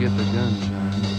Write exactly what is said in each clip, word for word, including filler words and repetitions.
get the gunshine.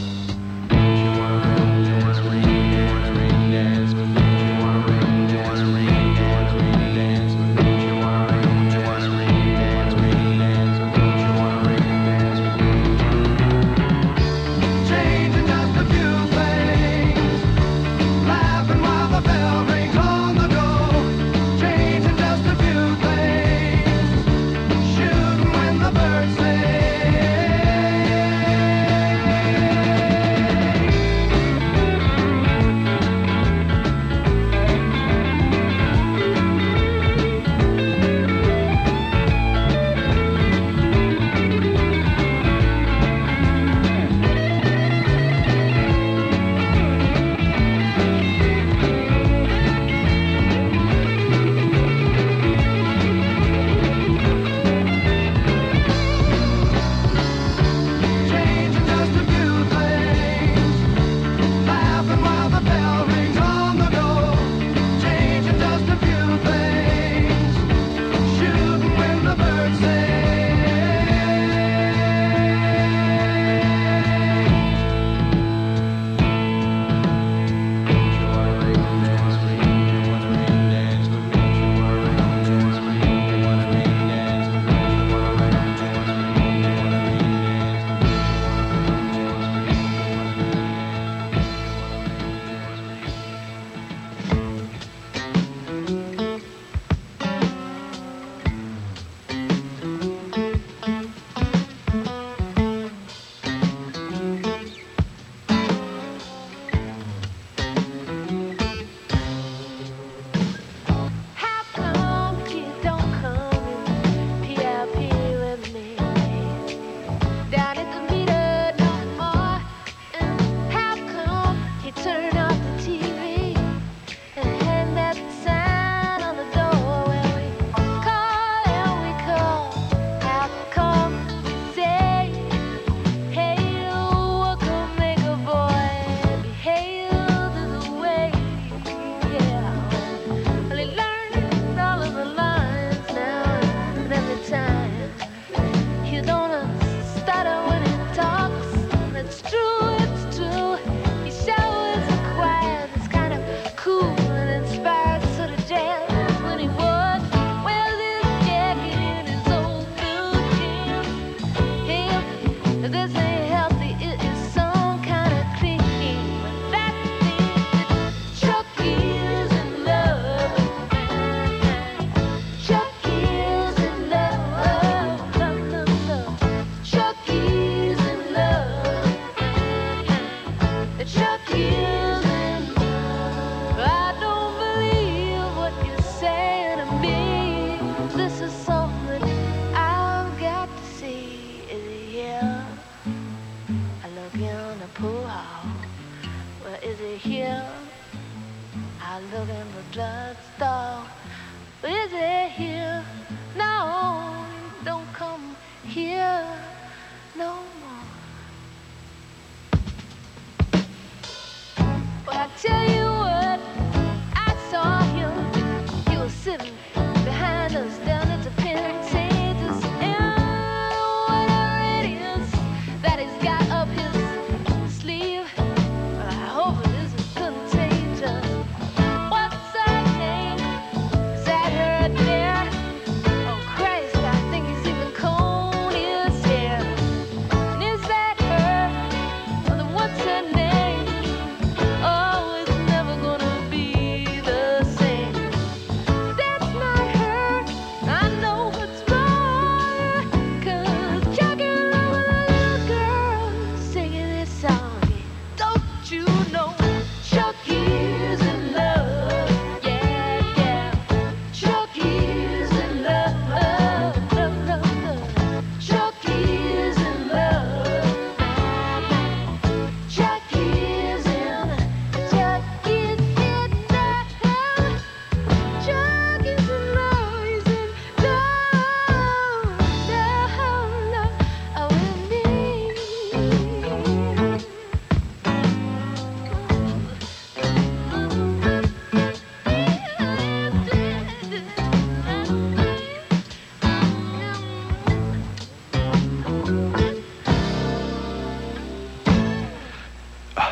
Sleeve. I hope it isn't contagious. What's her name?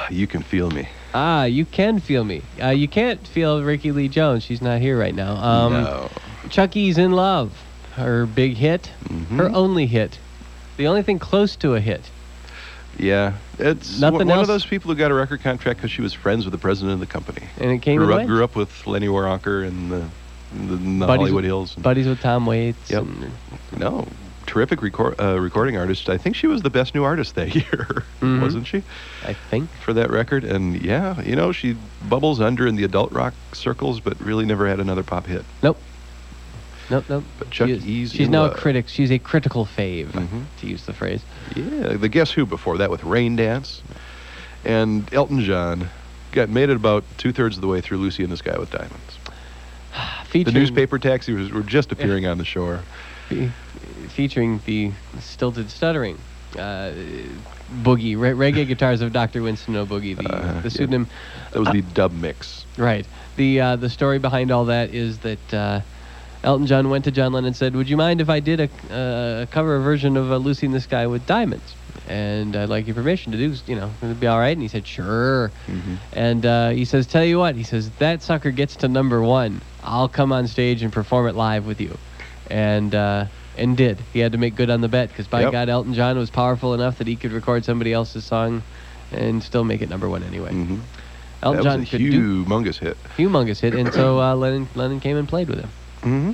You Can Feel Me. Ah, You Can Feel Me. Uh, you can't feel Ricky Lee Jones. She's not here right now. Um, no. Chucky's in Love. Her big hit. Mm-hmm. Her only hit. The only thing close to a hit. Yeah. It's Nothing one, one else? of those people who got a record contract because she was friends with the president of the company. And it came grew and up, went. grew up with Lenny Waronker in the, in the, in the Buddies Hollywood with- Hills. And, Buddies with Tom Waits. Yep. and- no. Terrific record, uh, recording artist. I think she was the best new artist that year, Mhm. wasn't she? I think. For that record. And yeah, you know, she bubbles under in the adult rock circles, but really never had another pop hit. Nope. Nope, nope. But Chuck She is- E's She's in now Love. a critic. She's a critical fave, Mhm. to use the phrase. Yeah, the Guess Who before that with Rain Dance. And Elton John got made it about two-thirds of the way through Lucy in the Sky with Diamonds. Featuring, The newspaper taxis were just appearing on the shore. fe- featuring the stilted stuttering. Uh, Boogie, re- reggae guitars of Doctor Winston O' Boogie, the, Uh, the yeah. pseudonym. That was the dub mix. Right. The uh, the story behind all that is that uh, Elton John went to John Lennon and said, "Would you mind if I did a, uh, a cover version of uh, Lucy in the Sky with Diamonds? And I'd like your permission to do, you know, it'd be all right." And he said, "Sure." Mhm. And uh, he says, "Tell you what," he says, "that sucker gets to number one, I'll come on stage and perform it live with you." And uh, and did. He had to make good on the bet because by Yep. God, Elton John was powerful enough that he could record somebody else's song and still make it number one anyway. Mhm. Elton That John was a could do humongous hit. humongous hit, and so uh, Lennon Lennon came and played with him. Mm-hmm.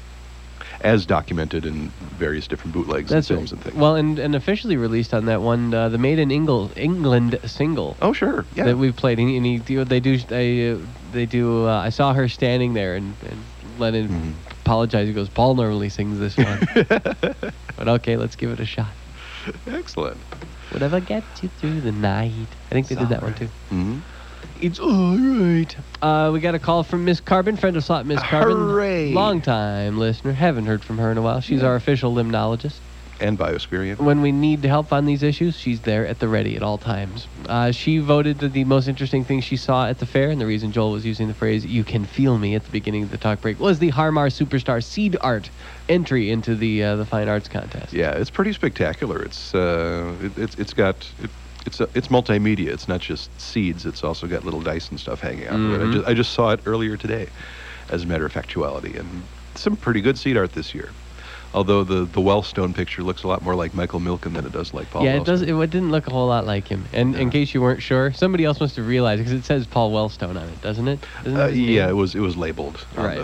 As documented in various different bootlegs That's and films right. and things. Well, and, and officially released on that one, uh, the Made in Engl- England single oh, sure. Yeah. that we've played. And, he, and he, do- they do, they, uh, they do. Uh, I saw her standing there, and, and Lennon Mhm. apologized. He goes, "Paul normally sings this one, but okay, let's give it a shot." Excellent. Whatever gets you through the night. I think they did that one too. Mm-hmm. It's all right. Uh, we got a call from Miss Carbon, friend of slot, Miss Carbon. Hooray. Long time listener. Haven't heard from her in a while. She's Yeah. our official limnologist. And Biosphere. When we need help on these issues, she's there at the ready at all times. Uh, she voted that the most interesting thing she saw at the fair, and the reason Joel was using the phrase "you can feel me" at the beginning of the talk break, was the Harmar Superstar Seed Art entry into the uh, the Fine Arts Contest. Yeah, it's pretty spectacular. It's uh, it, it's it's got it, it's uh, it's multimedia. It's not just seeds. It's also got little dice and stuff hanging out of it. I Mhm. just I just saw it earlier today, as a matter of factuality, and some pretty good seed art this year. Although the the Wellstone picture looks a lot more like Michael Milken than it does like Paul. yeah, Wellstone. it does. It, it didn't look a whole lot like him. And in Yeah. case you weren't sure, somebody else must have realized because it says Paul Wellstone on it, doesn't it? Doesn't Uh, his name- yeah, it was it was labeled on Right.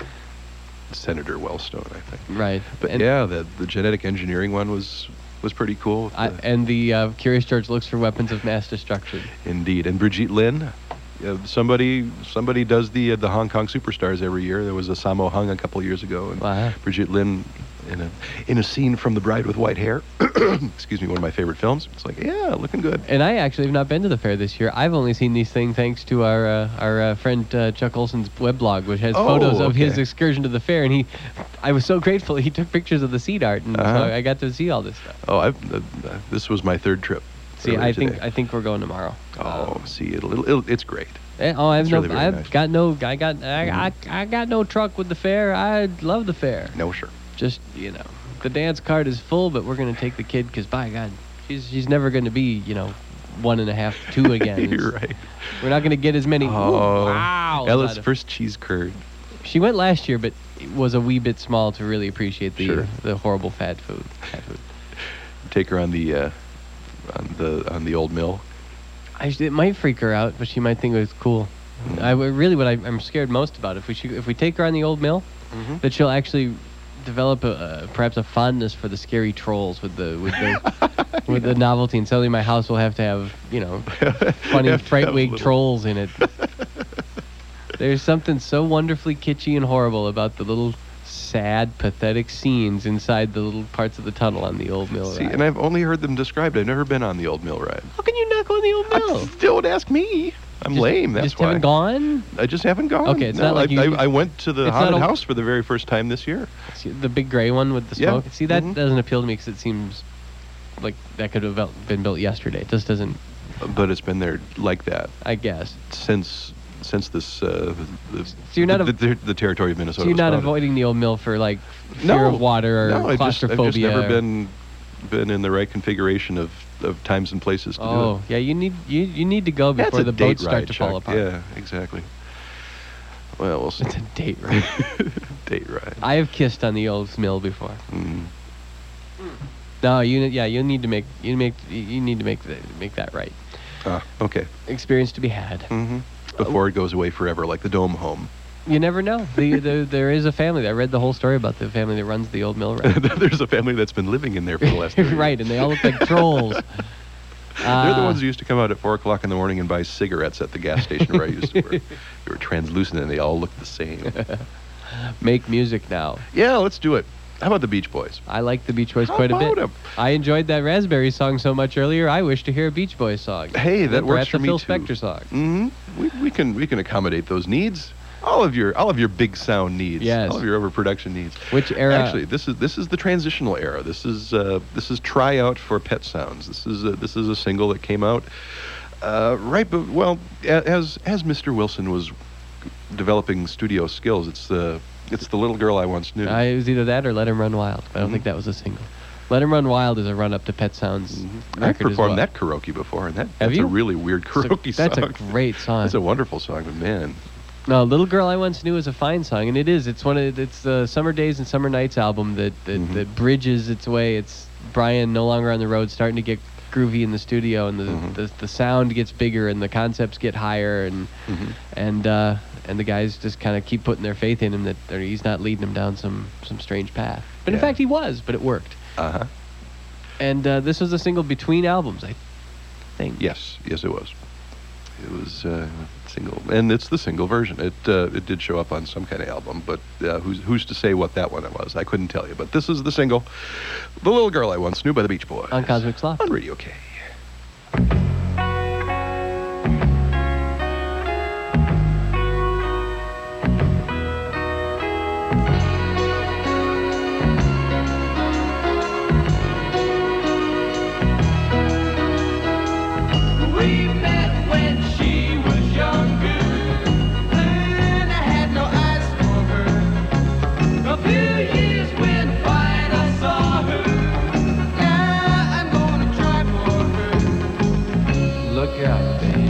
the Senator Wellstone, I think. Right. But and, yeah, the the genetic engineering one was was pretty cool. with I, the- and the uh, Curious George looks for weapons of mass destruction. Indeed, and Brigitte Lin. Uh, somebody somebody does the uh, the Hong Kong Superstars every year. There was a Sammo Hung a couple years ago, and Wow. Brigitte Lin in a in a scene from The Bride with White Hair. Excuse me, one of my favorite films. It's like, yeah, looking good. And I actually have not been to the fair this year. I've only seen these things thanks to our uh, our uh, friend uh, Chuck Olson's weblog, which has Oh, photos of his okay. excursion to the fair. And he, I was so grateful. He took pictures of the seed art, and Uh-huh. so I got to see all this stuff. Oh, I've, uh, uh, this was my third trip. See, earlier I think today. I think we're going tomorrow. Oh, Um, see, it'll, it'll, it'll it's great. eh, oh, I've it's no, really very I've nice. got no, I got, I, I, I got no truck with the fair. I love the fair. No, sure. Just you know, the dance card is full, but we're gonna take the kid because by God, she's she's never gonna be you know, one and a half, two again. You're It's- right. We're not gonna get as many. Ooh, Oh, wow! Ella's out of- first cheese curd. She went last year, but it was a wee bit small to really appreciate the Sure. the horrible fat food. Fat food. Take her on the uh, on the on the old mill. I, it might freak her out, but she might think it was cool. Mm. I would- really what I, I'm scared most about if we should, if we take her on the old mill, Mhm. that she'll actually develop a, uh, perhaps a fondness for the scary trolls with the with the with the novelty, and suddenly my house will have to have you know funny Have to fright have wig little- trolls in it. There's something so wonderfully kitschy and horrible about the little sad, pathetic scenes inside the little parts of the tunnel on the old mill See, ride. and I've only heard them described. I've never been on the old mill ride. How can you not go on the old mill? I- Don't ask me. I'm Just- lame. That's just why. haven't gone? I just haven't gone. Okay, it's no, not like I, you- I, I went to the it's not haunted a- house for the very first time this year. See, the big gray one with the Yeah. smoke. See, that Mhm. doesn't appeal to me because it seems like that could have vel- been built yesterday. It just doesn't, But it's been there like that I guess. since since this uh, the, So you're not the, a- the, the territory of Minnesota. So you're was not founded. avoiding the old mill for like fear no, of water or no, I've just, claustrophobia. I've just never or- been been in the right configuration of, of times and places to do it. Oh, yeah, you need you you need to go That's before a the date boats start ride, to Chuck. fall apart. Yeah, exactly. Well, we'll see. It's a date ride. Date ride. I have kissed on the old mill before. Mm. No, you yeah, you need to make you make you need to make the, make that right. Ah, okay. Experience to be had. hmm Before it goes away forever, like the Dome Home. You never know. The, the there is a family. I read the whole story about the family that runs the old mill right. There's a family that's been living in there for the last thirty Right, and they all look like trolls. They're the Uh, ones who used to come out at four o'clock in the morning and buy cigarettes at the gas station where I used to work. They were translucent and they all looked the same. Make music now. Yeah, let's do it. How about the Beach Boys? I like the Beach Boys How quite a about bit. 'em? I enjoyed that Raspberry song so much earlier. I wish to hear a Beach Boys song. Hey, that Or works perhaps for a me Phil too. Spector song. hmm We, we can we can accommodate those needs. All of your all of your big sound needs. Yes. All of your overproduction needs. Which era? Actually, this is this is the transitional era. This is uh, this is tryout for Pet Sounds. This is a, this is a single that came out uh, right. Be- well, a- as as Mister Wilson was developing studio skills, it's the it's the Little Girl I Once Knew. I, it was either that or Let Him Run Wild. I don't Mhm. think that was a single. Let Him Run Wild is a run-up to Pet Sounds Mhm. I've record as performed well. that karaoke before, and that, Have that's you? a really weird It's a- karaoke That's song. a great song. That's a wonderful song, but man, No, Little Girl I Once Knew is a fine song, and it is. It's one of it's the Summer Days and Summer Nights album that that, Mhm. that bridges its way. It's Brian no longer on the road, starting to get groovy in the studio, and the Mhm. the, the sound gets bigger, and the concepts get higher, and Mhm. and uh, and the guys just kind of keep putting their faith in him that they're- he's not leading them down some some strange path. But in Yeah. fact, he was, but it worked. uh huh. And uh, this was a single between albums, I think. Yes, yes, it was. It was uh, single, and it's the single version. It uh, it did show up on some kind of album, but uh, who's who's to say what that one was? I couldn't tell you. But this is the single, "The Little Girl I Once Knew" by the Beach Boys On Cosmic Sloth. on Radio K. We met when she was younger, then I had no eyes for her. A few years went by and I saw her. Now I'm gonna try for her. Look out, babe.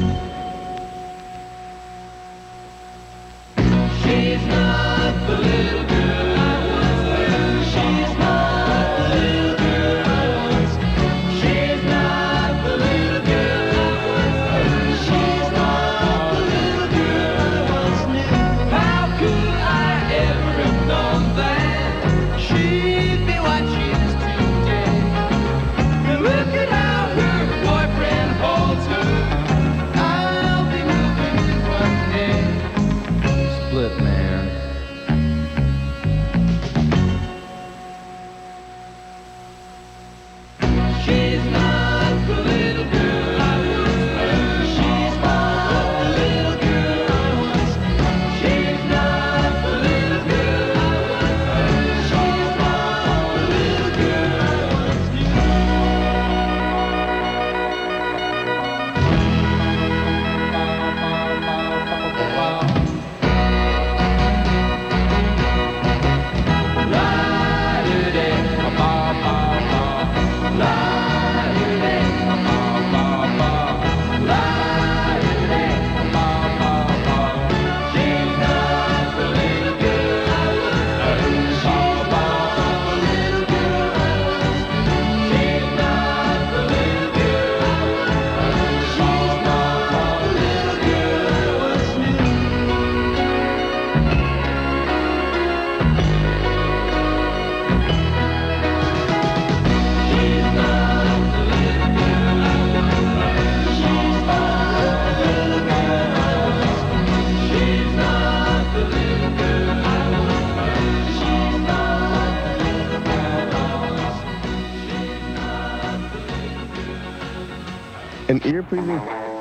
She's not the little girl I once knew. She's not the little girl I once knew. She's not the little girl I once knew. She's not the little girl I once knew. How could I ever have known that she'd be what she is today? And look at how her boyfriend holds her. I'll be moving in one day. Split man. She's not the little girl I once knew. She's not the little girl I once knew. She's not the little girl I once knew. She's not the little girl I once knew. An ear pleasing.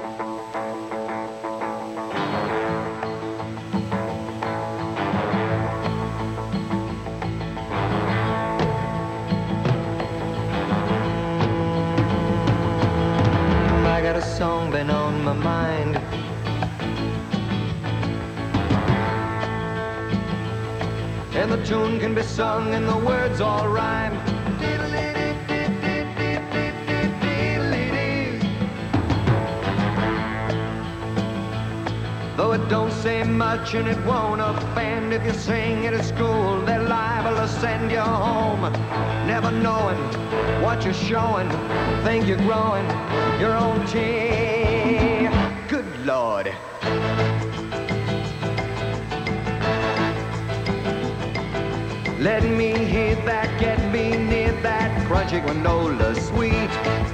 I got a song been on my mind. And the tune can be sung and the words all rhyme. Diddle-dee-dee-dee, Though it don't say much and it won't offend, if you sing it at school, they're liable to send you home. Never knowing what you're showing, think you're growing your own tea. Good Lord. Let me hear that, get me near that crunchy granola sweet.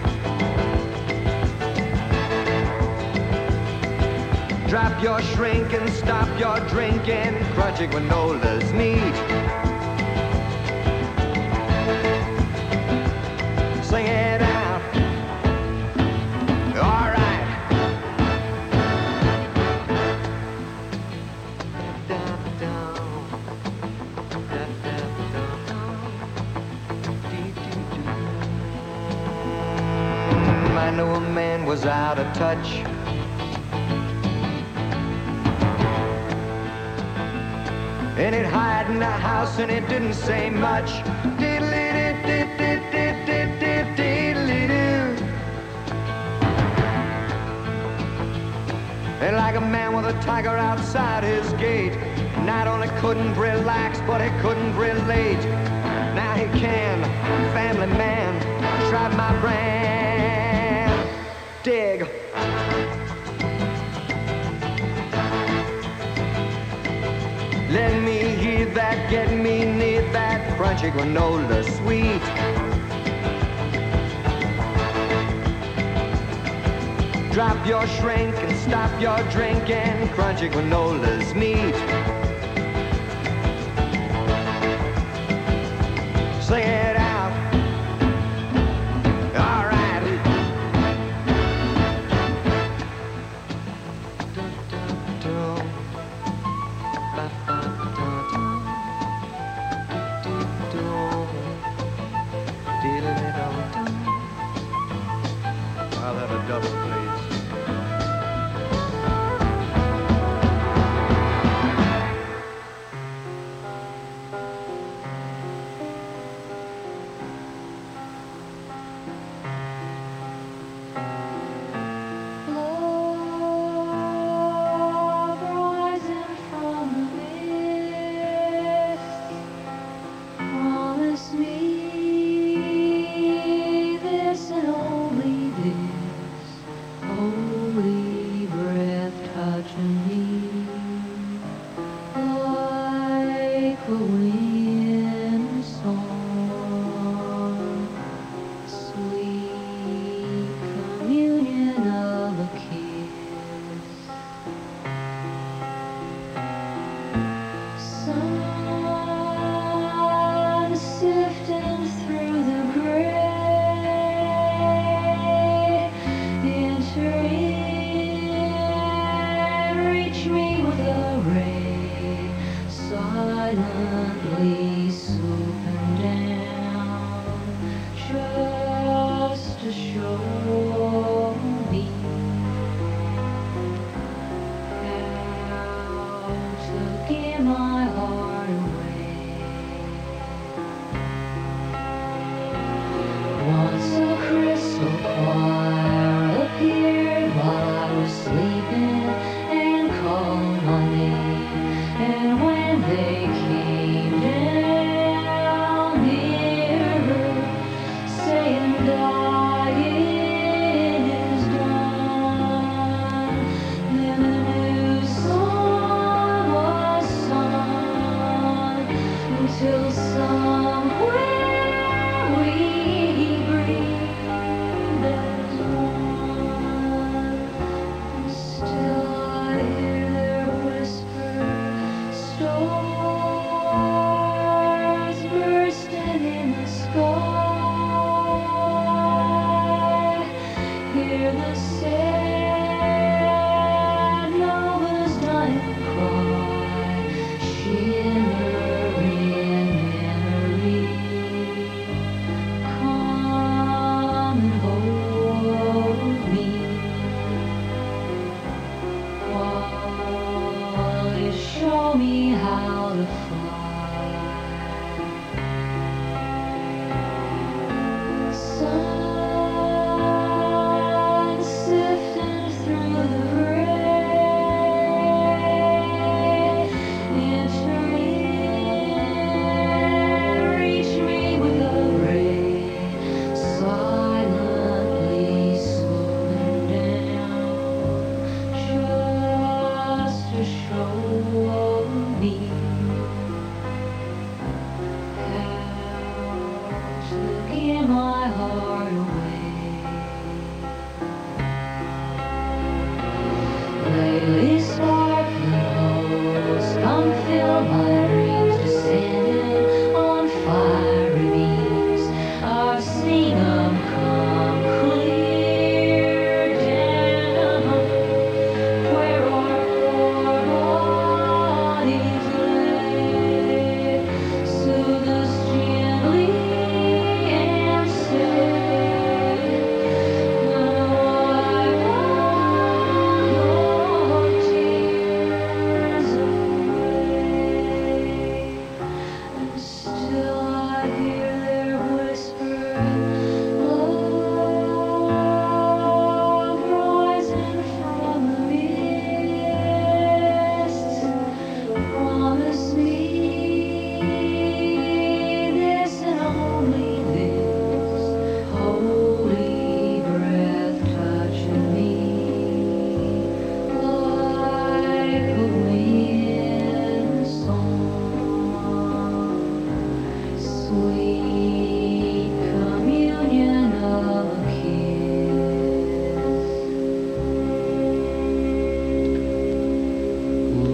Drop your shrink and stop your drinking, crunchy granola's neat. Sing it out. All right. I know a man was out of touch. And it hid in the house and it didn't say much. And like a man with a tiger outside his gate, not only couldn't relax, but he couldn't relate. Now he can, family man, try my brand. Dig. Let me hear that, get me near that crunchy granola sweet. Drop your shrink and stop your drinking, crunchy granola's neat. Sing it out. All right. I'll have a double, please. Love rising from the mist, promise me this and only this.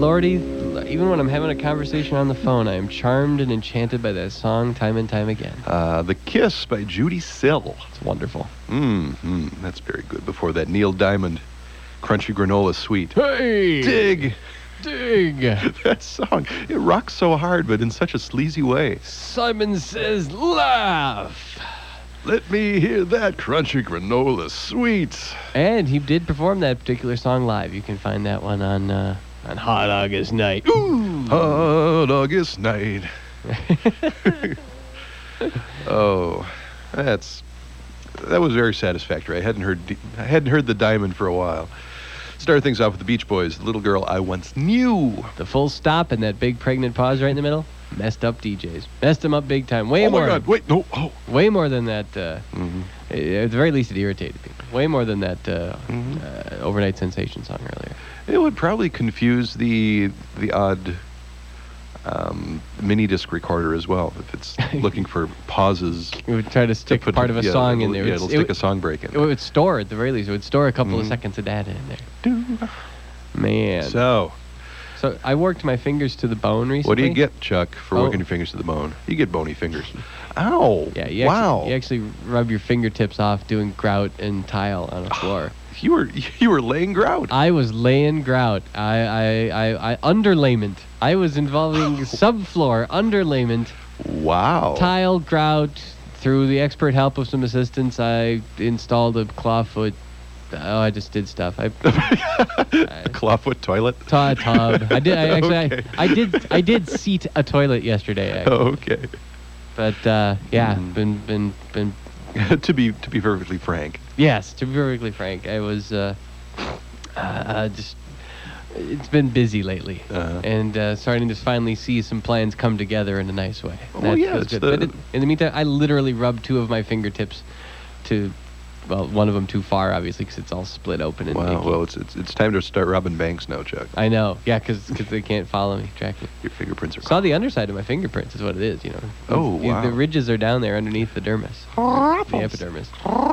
Lordy, even when I'm having a conversation on the phone, I am charmed and enchanted by that song time and time again. Uh, The Kiss by Judy Sill. It's wonderful. Mm-hmm. That's very good. Before that, Neil Diamond, Crunchy Granola Sweet. Hey! Dig! Dig! That song, it rocks so hard, but in such a sleazy way. Simon Says laugh! Let me hear that Crunchy Granola Sweet. And he did perform that particular song live. You can find that one on uh, on Hot August Night. Ooh! Hot August night. Oh, that's that was very satisfactory. I hadn't heard I hadn't heard the Diamond for a while. Start things off with the Beach Boys, The Little Girl I Once Knew. The full stop and that big pregnant pause right in the middle. Messed up D Js. Messed them up big time. Way Oh more. my God! Wait, no. Oh. Way more than that. Uh, Mm-hmm. At the very least, it irritated people. Way more than that uh, Mhm. uh, Overnight Sensation song earlier. It would probably confuse the the odd um, mini disc recorder as well if it's looking for pauses. It would try to to stick put part of a yeah, song in it'll- there. Yeah, It's- it'll it stick would- a song break in. It would store, at the very least, it would store a couple of Mhm. seconds of data in there. there. Man. So, So, I worked my fingers to the bone recently. what do you get, Chuck, for Oh. working your fingers to the bone? You get bony fingers. Ow! Yeah, you wow! actually, you actually rub your fingertips off doing grout and tile on a floor. You were you were laying grout. I was laying grout. I, I, I, I underlayment. I was involving subfloor underlayment, Wow! tile grout. Through the expert help of some assistants, I installed a clawfoot. Oh, I just did stuff. I A clawfoot toilet. ta tub. I did. I actually. Okay. I, I did. I did seat a toilet yesterday. Actually. Oh, okay. But uh, yeah, Mhm. been been been. to be to be perfectly frank. Yes, to be perfectly frank, I was uh, uh, just. It's been busy lately, Uh-huh. and uh, starting to finally see some plans come together in a nice way. Oh, That yeah, feels it's good. the- But in, in the meantime, I literally rubbed two of my fingertips to, well, one of them too far, obviously, because it's all split open and Wow. icky. Well, it's it's it's time to start robbing banks now, Chuck. I know, yeah, because they can't follow me, track me. Your fingerprints are. Saw the underside of my fingerprints is what it is, you know. Oh, The- wow. The ridges are down there underneath the dermis, the epidermis.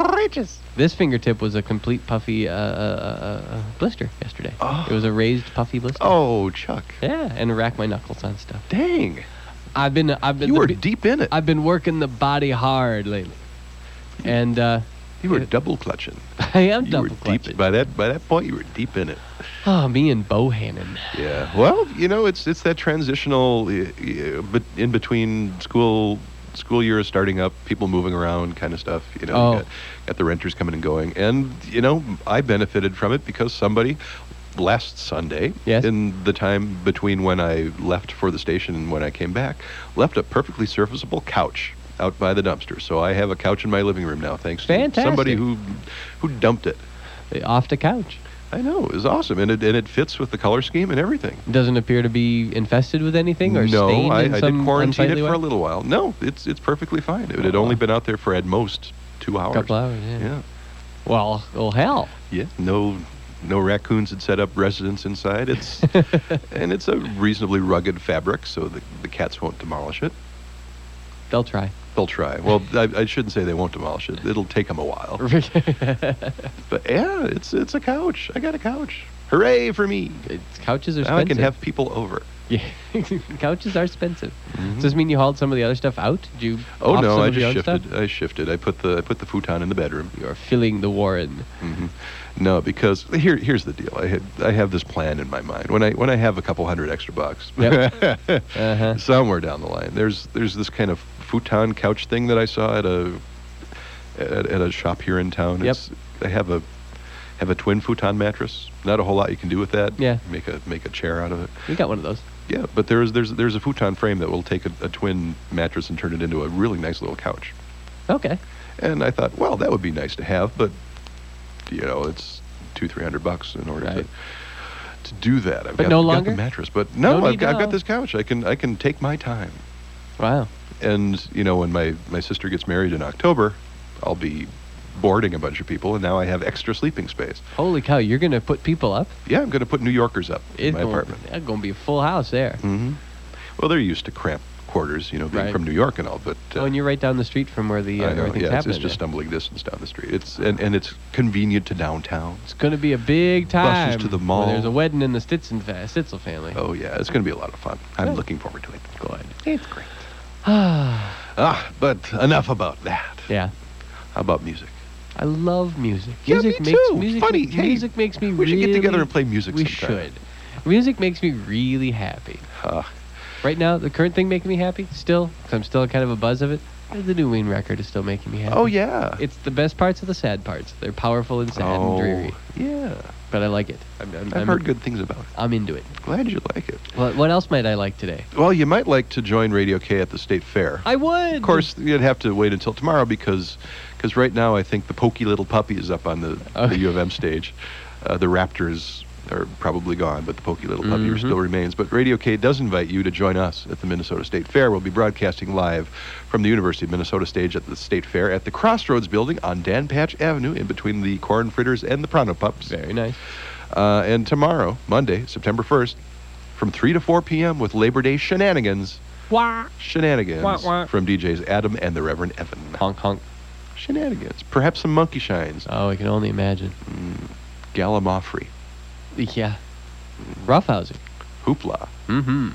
This fingertip was a complete puffy uh, uh, uh, uh, blister yesterday. Oh. It was a raised puffy blister. Oh, Chuck. Yeah, and rack my knuckles on stuff. Dang. I've been, I've been, You the were bi- deep in it. I've been working the body hard lately, and uh, You were it- double clutching. I am You double were clutching. deep by that by that point. You were deep in it. Oh, me and Bohannon. Yeah. Well, you know, it's it's that transitional, uh, uh, but in between school school year is starting up, people moving around, kind of stuff. You know, Oh. you got, got the renters coming and going, and you know, I benefited from it because somebody last Sunday, Yes. in the time between when I left for the station and when I came back, left a perfectly serviceable couch out by the dumpster. So I have a couch in my living room now, thanks Fantastic. to somebody who who dumped it. Off the couch. I know, it was awesome, and it and it fits with the color scheme and everything. Doesn't appear to be infested with anything or no, stained I, in I some did quarantine it unsightly for way? a little while. No, it's it's perfectly fine. It had Oh, only wow. been out there for at most two hours. Couple hours, yeah. Yeah, Well, well, hell. yeah. No, no raccoons had set up residence inside. It's and it's a reasonably rugged fabric, so the the cats won't demolish it. They'll try. They'll try. Well, I, I shouldn't say they won't demolish it. It'll take them a while. But yeah, it's it's a couch. I got a couch. Hooray for me! It's, couches are Now I expensive. can have people over. Yeah, couches are expensive. Mhm. Does this mean you hauled some of the other stuff out? Did you? Oh off no, some I of your just own shifted. Stuff? I shifted. I put the I put the futon in the bedroom. You're filling the warren. hmm No, because here here's the deal. I had I have this plan in my mind. When I when I have a couple hundred extra bucks, Yep. Uh-huh. somewhere down the line, there's there's this kind of futon couch thing that I saw at a at, at a shop here in town. Yep. It's, I have a have a twin futon mattress. Not a whole lot you can do with that. Yeah. Make a make a chair out of it. We got one of those. Yeah, but there's there's there's a futon frame that will take a, a twin mattress and turn it into a really nice little couch. Okay. And I thought, well, that would be nice to have, but you know, it's two, three hundred bucks in order Right. to to do that. I've But got, no got longer? the mattress, but no, No I've, need got, I've now. got this couch. I can I can take my time. Wow. And you know, when my my sister gets married in October, I'll be boarding a bunch of people, and now I have extra sleeping space. Holy cow! You're gonna put people up? Yeah, I'm going to put New Yorkers up in It's my gonna, apartment. It's gonna be a full house there. hmm Well, they're used to cramped headquarters, you know, being Right. from New York and all. But uh, Oh, and you're right down the street from where the uh, I know, everything's yeah, it's, happening. it's just there. stumbling distance down the street. It's and, and it's convenient to downtown. It's going to be a big time. Buses to the where mall. There's a wedding in the Stitzel, fa- Stitzel family. Oh yeah, it's going to be a lot of fun. I'm Good. looking forward to it. Good. It's great. Ah, Ah, but enough about that. yeah. How about music? I love music. Yeah, music me makes too. music. Funny. ma- Hey, music makes me we should really. get together and play music We sometime. should. Music makes me really happy. Uh, Right now, the current thing making me happy, still, because I'm still kind of a buzz of it, is the new Ween record is still making me happy. oh yeah. It's the best parts of the sad parts. They're powerful and sad oh, and dreary, yeah. but I like it. I'm, I'm, I've I'm, heard good things about it. I'm into it. Glad you like it. What, what else might I like today? Well, you might like to join Radio K at the State Fair. I would. Of course, you'd have to wait until tomorrow because because right now I think the Pokey Little Puppy is up on the, Okay. the U of M stage. Uh, the Raptors are probably gone, but the Pokey Little Puppy Mhm. still remains. But Radio K does invite you to join us at the Minnesota State Fair. We'll be broadcasting live from the University of Minnesota stage at the State Fair at the Crossroads Building on Dan Patch Avenue in between the Corn Fritters and the Pronto Pups. Very nice. Uh, and tomorrow, Monday, September first, from three to four p.m. with Labor Day shenanigans. Wah. Shenanigans Wah, wah. from D Js Adam and the Reverend Evan. Honk honk. Shenanigans. Perhaps some monkey shines. Oh, I can only imagine. Gallimaufry. Yeah. Roughhousing. Hoopla. Mm-hmm.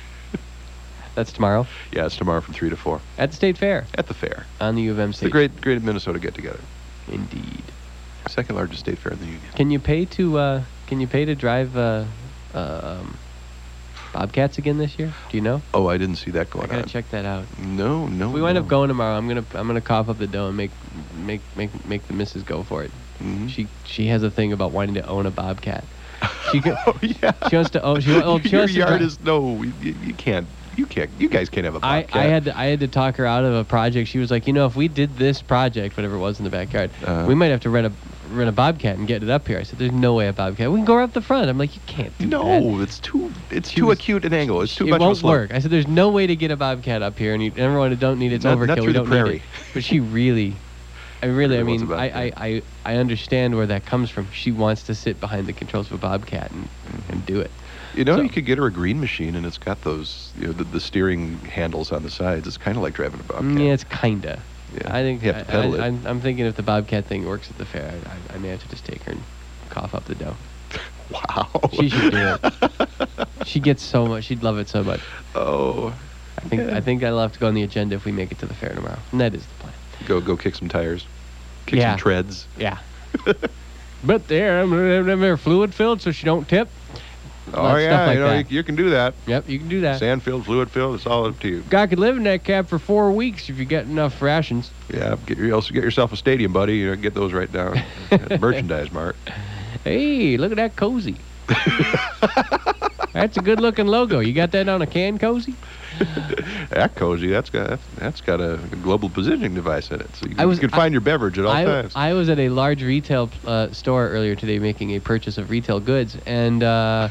That's tomorrow Yeah, it's tomorrow from three to four at the State Fair at the fair. on the U of M It's stage. the great, great Minnesota get-together. Indeed. Second largest state fair in the union. Can you pay to uh, Can you pay to drive uh, uh, um, Bobcats again this year? Do you know? Oh, I didn't see that I going gotta on. check that out. No, no. If we wind no. up going tomorrow, I'm gonna I'm gonna cough up the dough and make make make make the missus go for it. Mhm. She she has a thing about wanting to own a Bobcat. She could, Oh yeah. she wants to own. She, oh, she Your wants to yard dri- is no. You, you can't. You can't. You guys can't have a I, bobcat. I had to I had to talk her out of a project. She was like, you know, if we did this project, whatever it was in the backyard, Uh. we might have to rent a rent a Bobcat and get it up here. I said, there's no way a Bobcat. We can go up the front. I'm like, you can't do that. No, it's too. It's She too was- acute an angle. It's too it much won't of a slope. work. I said, there's no way to get a Bobcat up here, and you, everyone don't need it's Not- overkill. not we through the don't need prairie. it. But she really, I really, I Really wants mean, a I, I, Bobcat. I, I understand where that comes from. She wants to sit behind the controls of a Bobcat and, and do it. You know, So- you could get her a green machine, and it's got those, you know, the, the steering handles on the sides. It's kind of like driving a bobcat. Mm, yeah, it's kinda. Yeah. I think You have to pedal I, it. I, I'm, I'm thinking if the Bobcat thing works at the fair, I, I, I may have to just take her and cough up the dough. Wow. She should do it. She gets so much. She'd love it so much. Oh, I think Yeah. I think I'll have to go on the agenda if we make it to the fair tomorrow. And that is the plan. go go kick some tires, kick Yeah. some treads. Yeah. But there, I'm they're fluid filled, so she don't tip. Oh Lots of yeah, stuff like you know, you, that. you can do that. Yep, you can do that. Sand filled, fluid filled. It's all up to you. Guy could live in that cab for four weeks if you get enough rations. Yeah, get you also get yourself a stadium, buddy. You know, get those right down. At Merchandise Mart. Hey, look at that cozy. That's a good looking logo. You got that on a can, cozy? That cozy. That's got that's got a global positioning device in it, so you, I was- you can find your beverage at all I, times. I was at a large retail uh, store earlier today making a purchase of retail goods, and uh,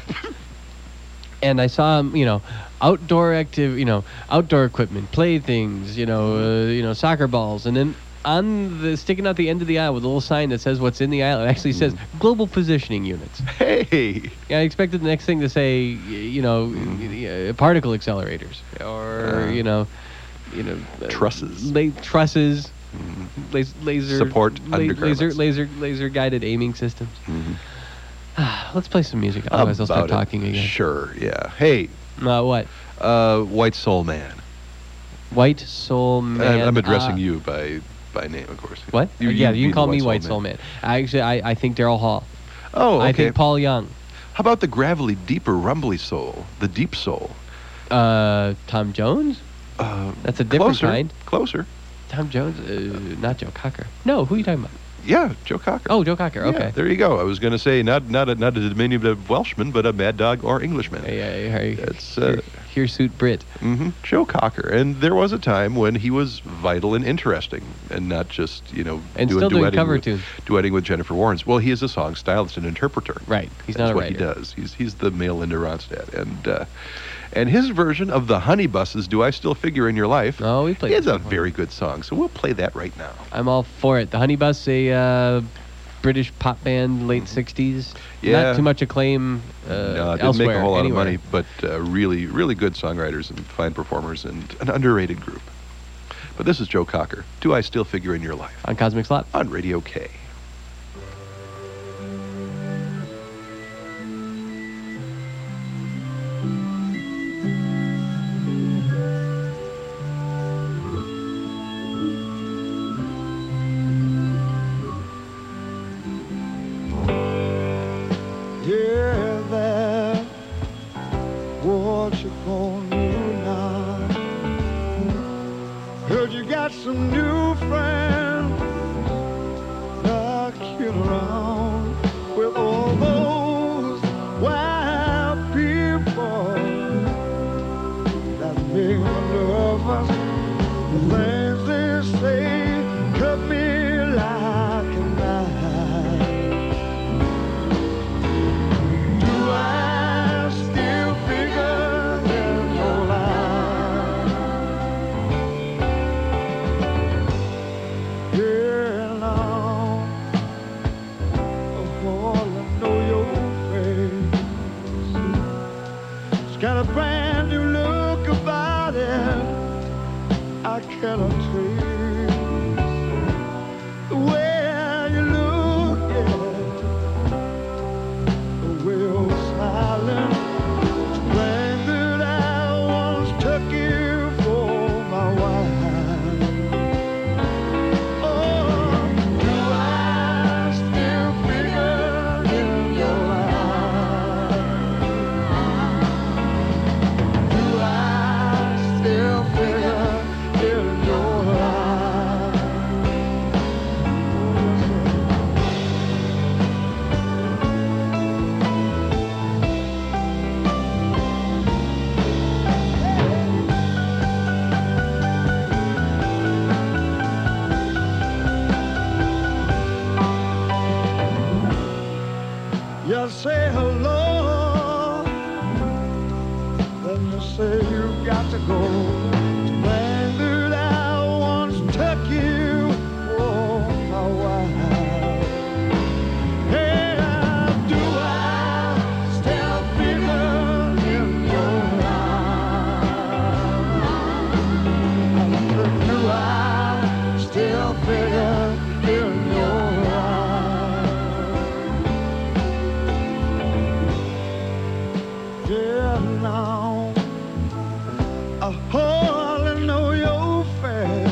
and I saw, um, you know, outdoor active, you know, outdoor equipment, playthings, you know, uh, you know, soccer balls, and then on the sticking out the end of the aisle with a little sign that says what's in the aisle, it actually says global positioning units. Hey. Yeah, I expected the next thing to say, y- you know, y- y- particle accelerators, or Uh, you know, you know, uh, Trusses. la- trusses, las- laser Support la- laser, undergarments. laser, laser guided aiming systems. Mhm. Let's play some music, otherwise I'll start About it. talking again. Sure. Yeah. Hey, Uh, what? uh, White Soul Man. White Soul Man. I- I'm addressing uh, you by by name, of course. What? You, yeah, be you can the call me White Soul Man. I actually, I, I think Daryl Hall. Oh, okay. I think Paul Young. How about the gravelly, deeper, rumbly soul, the deep soul? Uh, Tom Jones? Uh, That's a different closer, kind. Closer. Tom Jones? Uh, not Joe Cocker. No, who are you talking about? Yeah, Joe Cocker. Oh, Joe Cocker. Yeah, Okay. there you go. I was going to say not not a, not a diminutive Welshman, but a mad dog or Englishman. Hey, hey, hey, That's, uh, Hirsute Brit. hmm Joe Cocker. And there was a time when he was vital and interesting, and not just you know And doing still doing duetting cover with, tunes. duetting with Jennifer Warnes. Well, he is a song stylist and interpreter. Right. He's That's not a what writer. he does. He's he's the male Linda Ronstadt, and uh, and his version of the Honey Buses, "Do I Still Figure in Your Life?" Oh, we played is this a before. very good song. So we'll play that right now. I'm all for it. The Honey Bus, a uh, British pop band, late sixties. Yeah. Not too much acclaim uh, No, it didn't elsewhere. make a whole lot anywhere. of money, but uh, really, really good songwriters and fine performers and an underrated group. But this is Joe Cocker. Do I Still Figure in Your Life? On Cosmic Slot. On Radio K. Yeah, there. What you gonna do now? Heard you got some new friends knocking around with all those wild people that make me nervous. The things they say cut me like a knife. Do I still figure in your life? Yeah, now, oh, I know your face. It's got a brand new look about it. I cannot trace the way you look at it. The way you're smiling, thing that I once took you for my wife. Oh, do I still figure in your life? Do I still figure in your life? You say hello, then you say you got to go. Thing that I once took you for my wife. Hey, do I still figure in your life? Do I still figure in your life? Yeah, now I hardly know your face.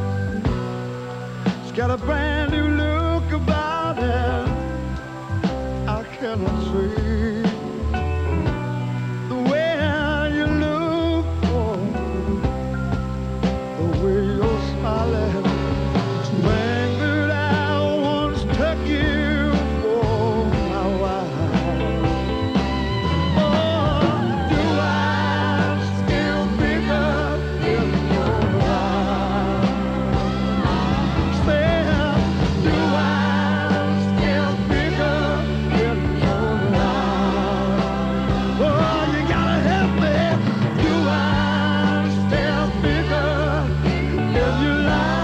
It's got a brand new look about it. I cannot see the way you look for, the way you're smiling. Thing that I once took you for my wife. Oh, do I still figure in your life? Say, do I still figure in your life? Oh, you gotta help me. Do I still figure in your life?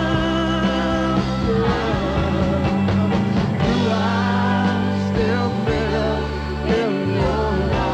Do I still figure in your life?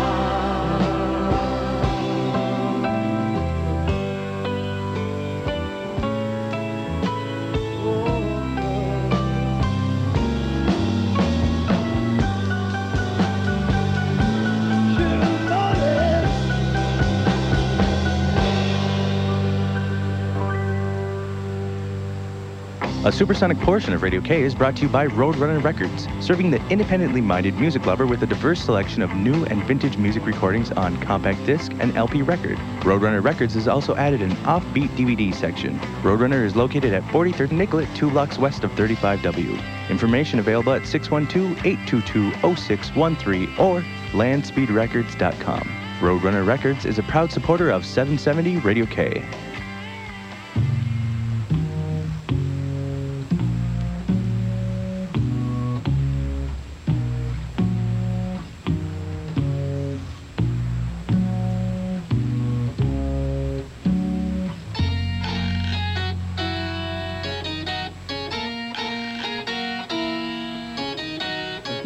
A supersonic portion of Radio K is brought to you by Roadrunner Records, serving the independently minded music lover with a diverse selection of new and vintage music recordings on compact disc and L P record. Roadrunner Records has also added an offbeat D V D section. Roadrunner is located at forty-third Nicollet, two blocks west of thirty-five W. Information available at six one two, eight two two, zero six one three or landspeed records dot com. Roadrunner Records is a proud supporter of seven seventy Radio K.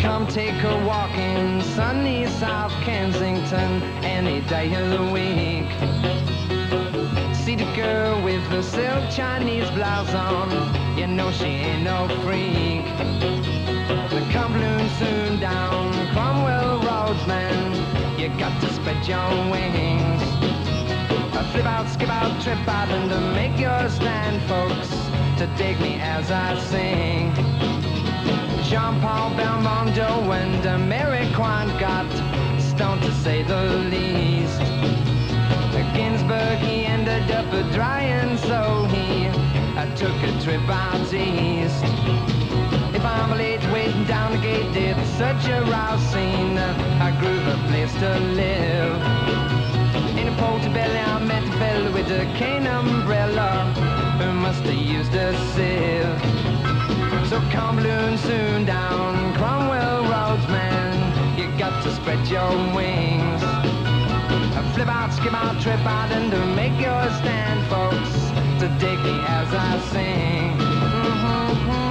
Come take a walk in sunny South Kensington any day of the week. See the girl with the silk Chinese blouse on, you know she ain't no freak. The come balloon soon down Cromwell Road, man, you got to spread your wings. A flip out, skip out, trip out, and to make your stand, folks, to dig me as I sing. Jean-Paul Belmondo and Mary Quant got stoned to say the least. Ginsburg, he ended up drying, so he I took a trip out east. If I'm late waiting down the gate, it's such a rouse scene. I grew a place to live. In a Portobello, I met a fella with a cane umbrella who must have used a sieve. So come balloon soon down Cromwell Roads, man, you got to spread your wings. Flip out, skip out, trip out, and to make your stand, folks, to dig me as I sing. Mm-hmm.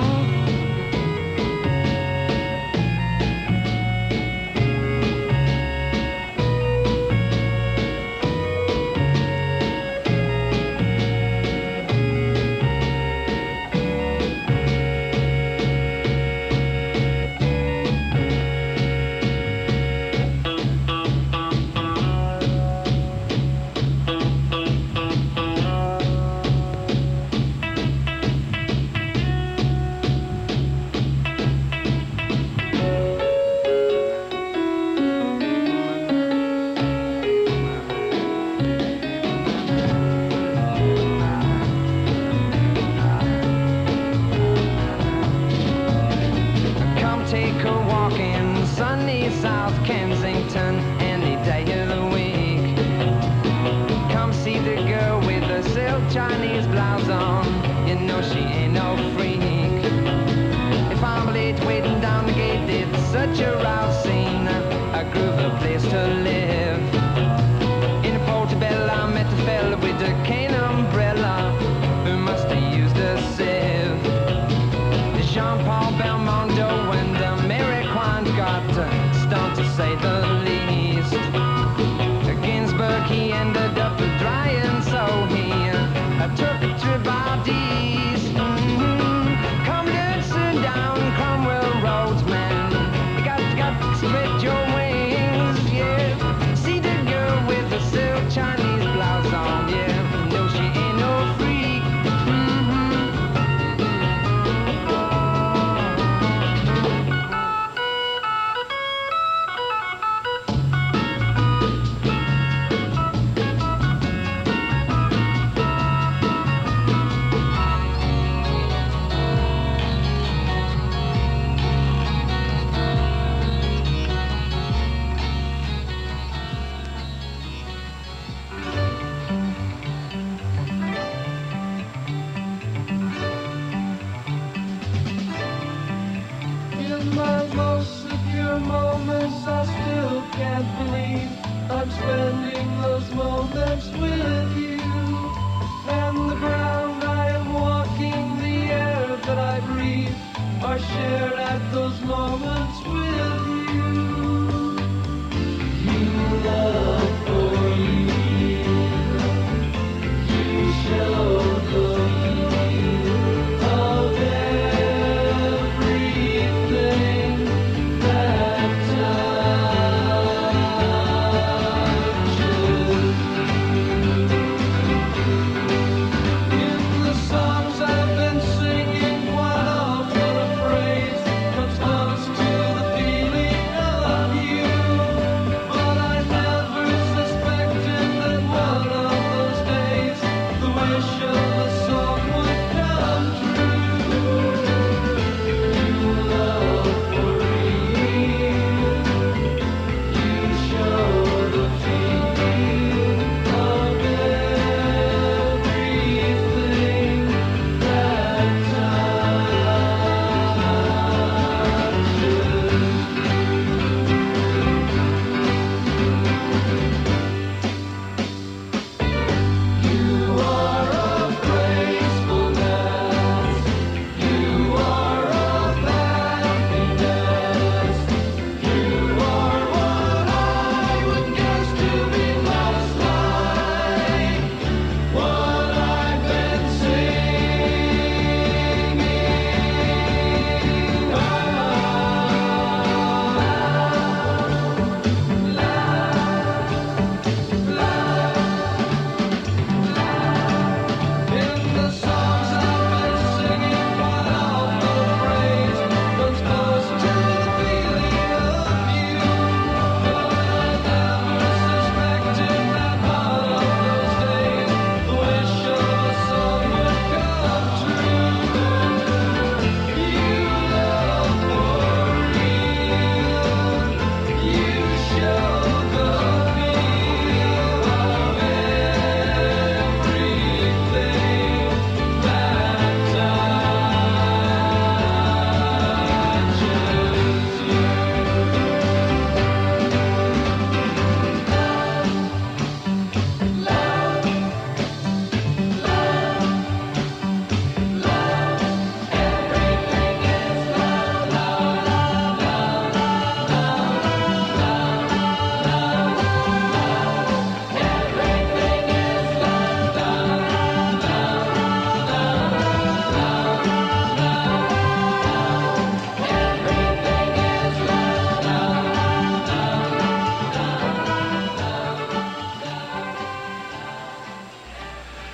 Chinese blouse on, you know she ain't no freak. If I'm late waiting down the gate, it's such a rouse scene. I groove a place to live. In a Portobello, I met a fella with a cane umbrella who must have used a sieve. Jean-Paul Belmondo and uh, Mary Quant got uh, stoned to say the least. Ginsburg, he ended up drying, so he I took a trip out east. Mm-hmm. Come dancing down Cromwell Roads, man. You got, got to spread your wings, yeah. See the girl with the silk Chinese blouse on, yeah. No, she ain't no freak. In my most secure moments, I still can't believe I'm spending those moments with you. And the ground I am walking, the air that I breathe, are shared at those moments with you. You love for you, you show the you of everything that touches. In the songs I've been singing, one of the phrase comes close to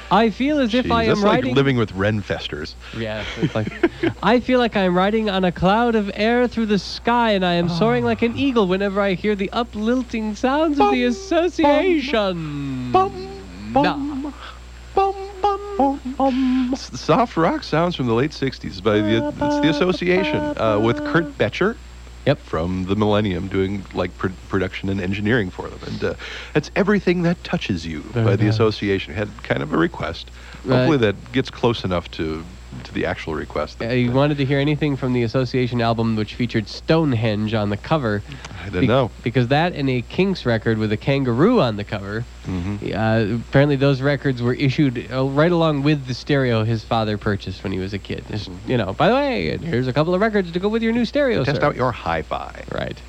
I feel as if Jeez, I am that's like riding. living with Renfesters. Yeah, it's like I feel like I'm riding on a cloud of air through the sky, and I am soaring like an eagle whenever I hear the uplifting sounds of the association. Bum, bum, Nah. bum, bum, bum. It's the soft rock sounds from the late sixties by the it's the Association uh, with Kurt Betcher. Yep. From the Millennium, doing like pr- production and engineering for them, and uh, it's Everything That Touches You Very by the nice. Association. Had kind of a request. Right. Hopefully that gets close enough to to the actual request. Uh, you wanted to hear anything from the Association album, which featured Stonehenge on the cover. I didn't know. Because that and a Kinks record with a kangaroo on the cover. hmm Uh, apparently, those records were issued uh, right along with the stereo his father purchased when he was a kid. Just, you know, by the way, and here's a couple of records to go with your new stereo. Test sir. out your hi-fi. Right.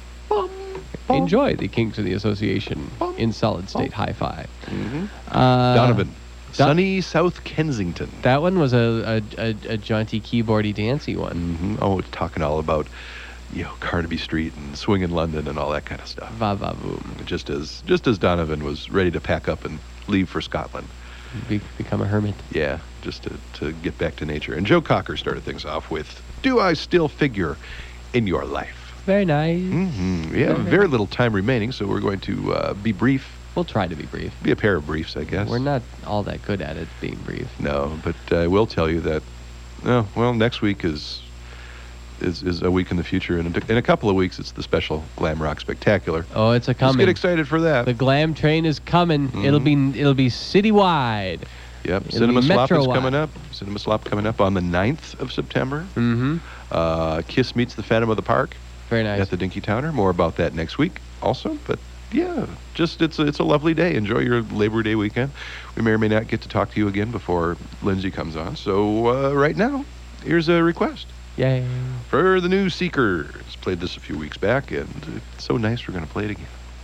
Enjoy the Kinks of the Association in solid state hi-fi. hmm Uh, Donovan, Don- sunny South Kensington. That one was a a, a, a jaunty, keyboardy, dancey one. hmm Oh, it's talking all about, you know, Carnaby Street and swing in London and all that kind of stuff. Va va boom. Just as just as Donovan was ready to pack up and leave for Scotland. Be, become a hermit. Yeah, just to, to get back to nature. And Joe Cocker started things off with, Do I Still Figure in Your Life? Very nice. hmm We have very little time remaining, so we're going to uh, be brief. We'll try to be brief. Be a pair of briefs, I guess. We're not all that good at it being brief. No, but I will tell you that, no, well, next week is is, is a week in the future. And in a, in a couple of weeks, it's the special Glam Rock Spectacular. Oh, it's a Let's coming. get excited for that. The glam train is coming. It'll be it'll be citywide. Yep, it'll Cinema be Slop is metro-wide. coming up. Cinema Slop coming up on the ninth of September. Mm-hmm. Uh, Kiss meets the Phantom of the Park Very nice. at the Dinky Towner. More about that next week also. But yeah, just it's a, it's a lovely day. Enjoy your Labor Day weekend. We may or may not get to talk to you again before Lindsay comes on. So uh, right now, here's a request Yay. for the new Seekers. Played this a few weeks back, and it's so nice we're going to play it again.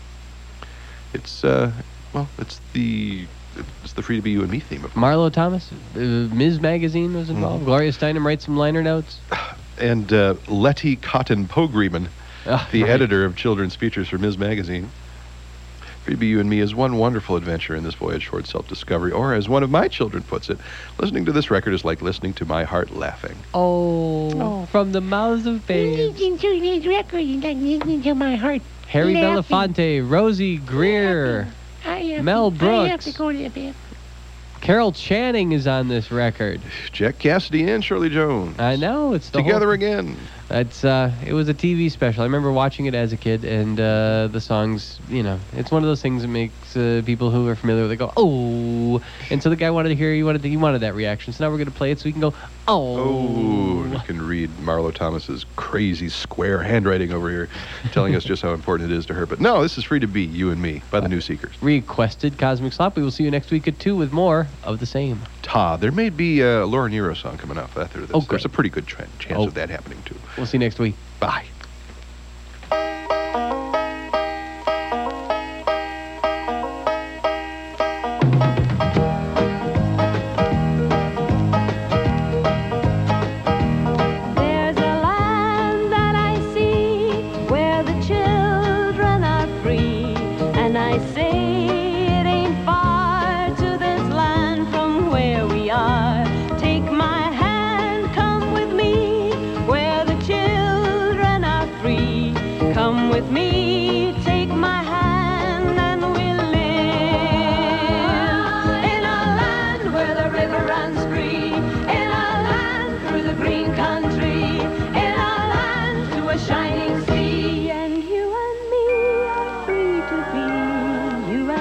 It's uh, well, it's the it's the Free to Be You and Me theme, of course. Marlo Thomas, uh, Miz Magazine was involved. Mm-hmm. Gloria Steinem writes some liner notes. And uh, Letty Cotton Pogreman, Ah, the right. editor of children's features for Miz Magazine. Free to Be You and Me is one wonderful adventure in this voyage toward self-discovery, or as one of my children puts it, listening to this record is like listening to my heart laughing. Oh, from the mouths of babes. Listen to this record and listen to my heart. Harry laughing. Belafonte, Rosie Greer, I have Mel to, I have Brooks. to go to the bathroom. Carol Channing is on this record. Jack Cassidy and Shirley Jones. I know it's the Together whole, again. It's uh, it was a T V special. I remember watching it as a kid, and uh, the songs, you know, it's one of those things that makes uh, people who are familiar with it go, oh. And so the guy wanted to hear, he wanted to, he wanted that reaction. So now we're gonna play it so we can go, oh. Oh, you can read Marlo Thomas's crazy square handwriting over here, telling us just how important it is to her. But no, this is Free to Be You and Me by the New Seekers. Requested Cosmic Slop. We will see you next week at two with more of the same. Ta, there may be a Laura Nero song coming up after this. Oh, good. There's a pretty good tran- chance Oh. of that happening too. We'll see you next week. Bye. There's a land that I see where the children are free, and I say it ain't far to this land from where we are. Take my hand, come with me where the children are free. Come with me, take my hand, and we'll live in a land where the river runs free, in a land through the green country, in a land to a shining sea. And you and me are free to be, you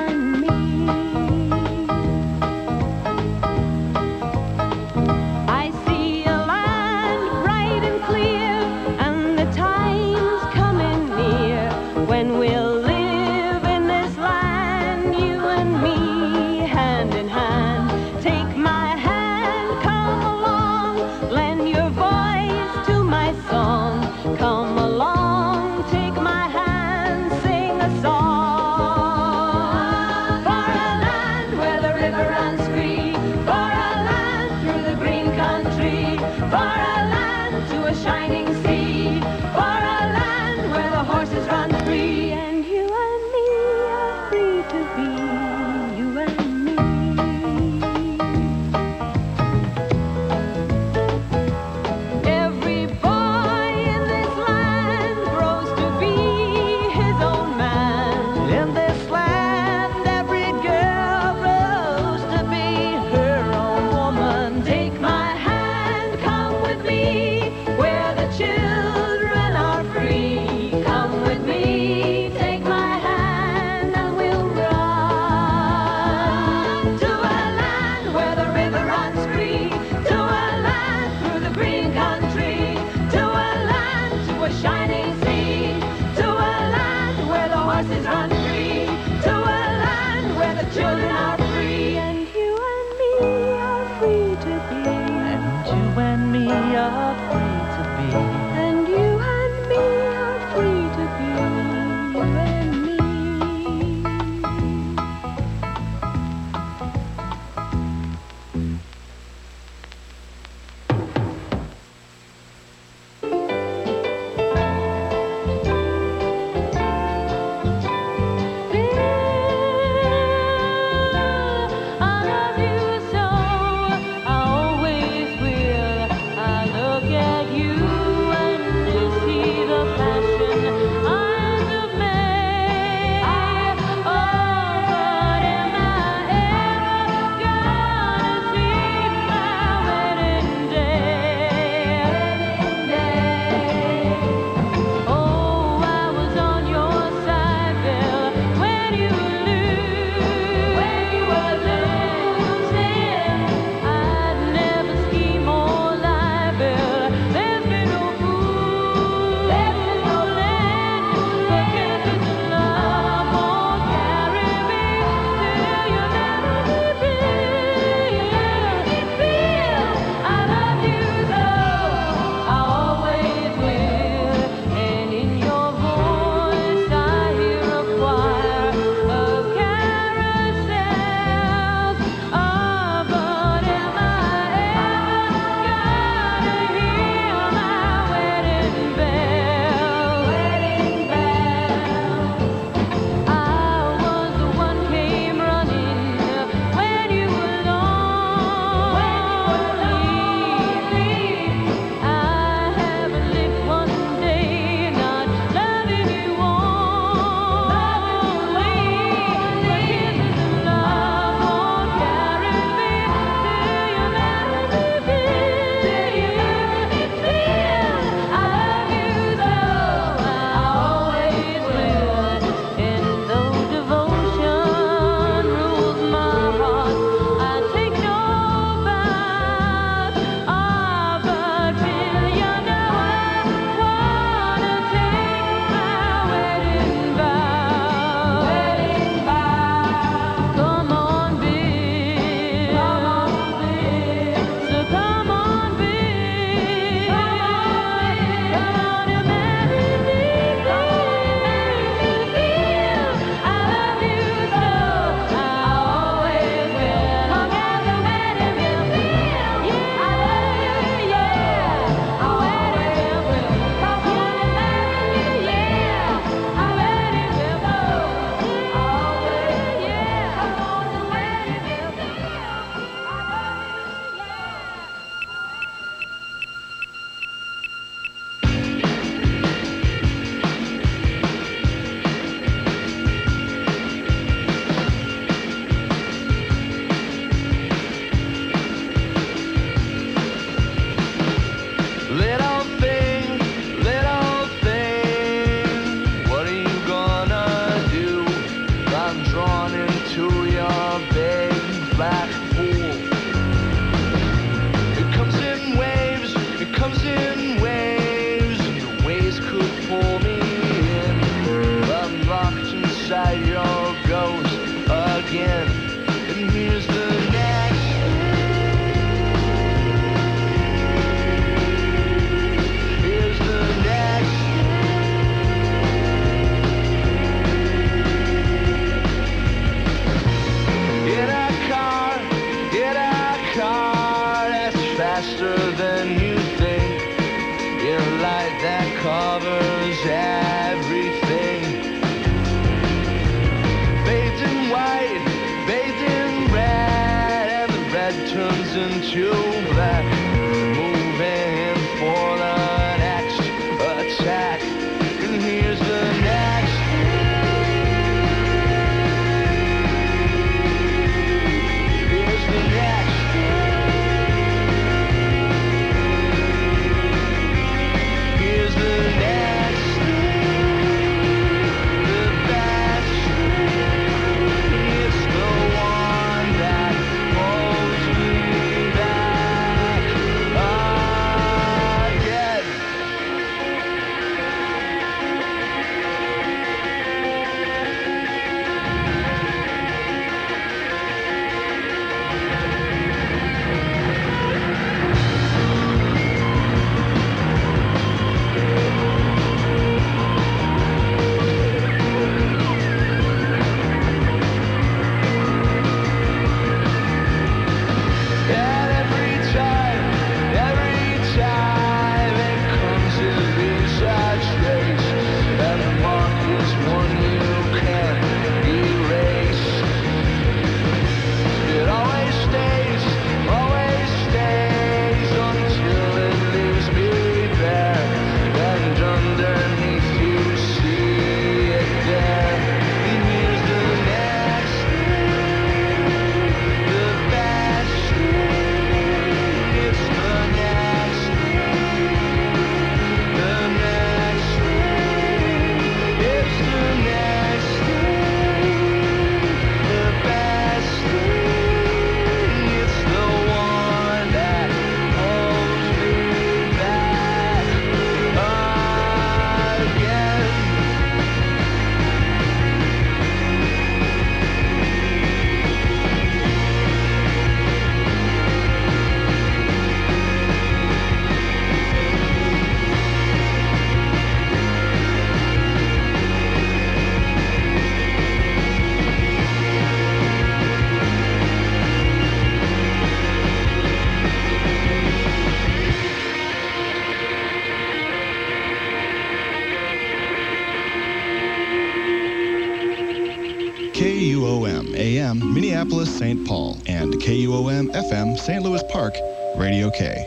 K U O M A M Minneapolis Saint Paul and K U O M F M Saint Louis Park, Radio K.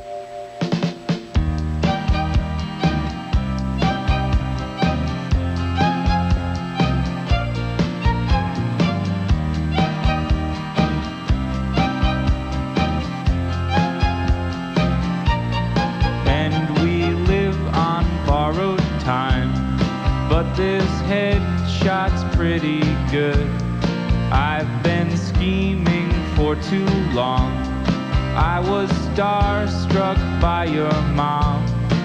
And we live on borrowed time, but this headshot's pretty good. I've been scheming for too long. I was starstruck by your mom.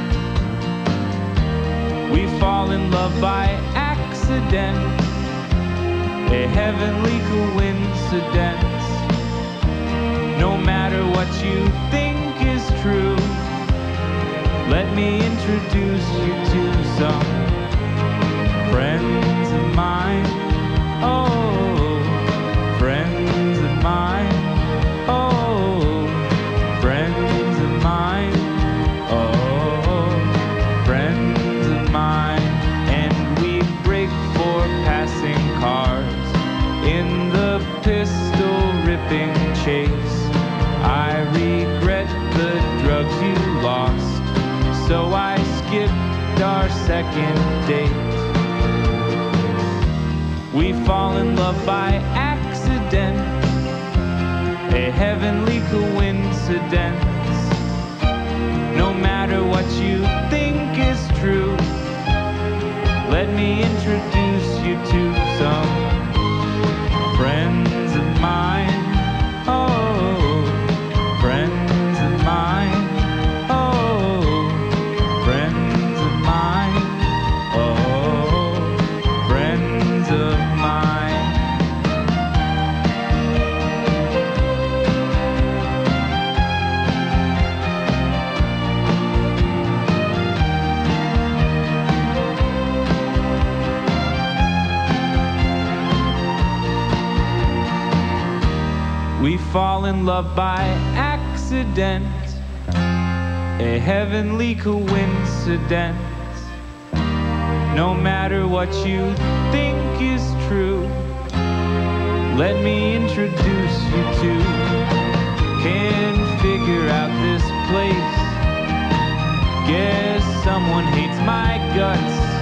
We fall in love by accident, a heavenly coincidence. No matter what you think is true, let me introduce you to some friends of mine. Oh, friends of mine. Oh, friends of mine. Oh, friends of mine. And we break for passing cars in the pistol-ripping chase. I regret the drugs you lost, so I skipped our second date. We fall in love by accident, a heavenly coincidence. No matter what you think is true, let me introduce you to some friends of mine. Oh, friends of mine. Oh, friends of mine. Oh, friends of mine. We fall in love by accident, a heavenly coincidence. No matter what you think is true, let me introduce you to. Can't figure out this place. Guess someone hates my guts.